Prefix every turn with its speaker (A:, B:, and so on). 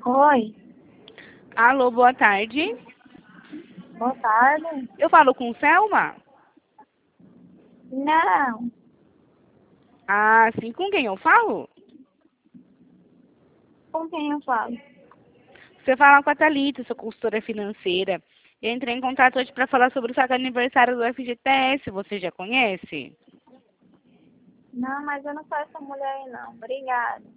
A: Oi,
B: Alô, boa tarde.
A: boa tarde.
B: Eu falo com Selma?
A: Não,
B: Ah, sim, com quem eu falo?
A: com quem eu falo?
B: Você fala com a Thalita, sou consultora financeira. Eu entrei em contato hoje para falar sobre o seu aniversário do FGTS. Você já conhece?
A: Não, mas eu não sou essa mulher aí não. Obrigada.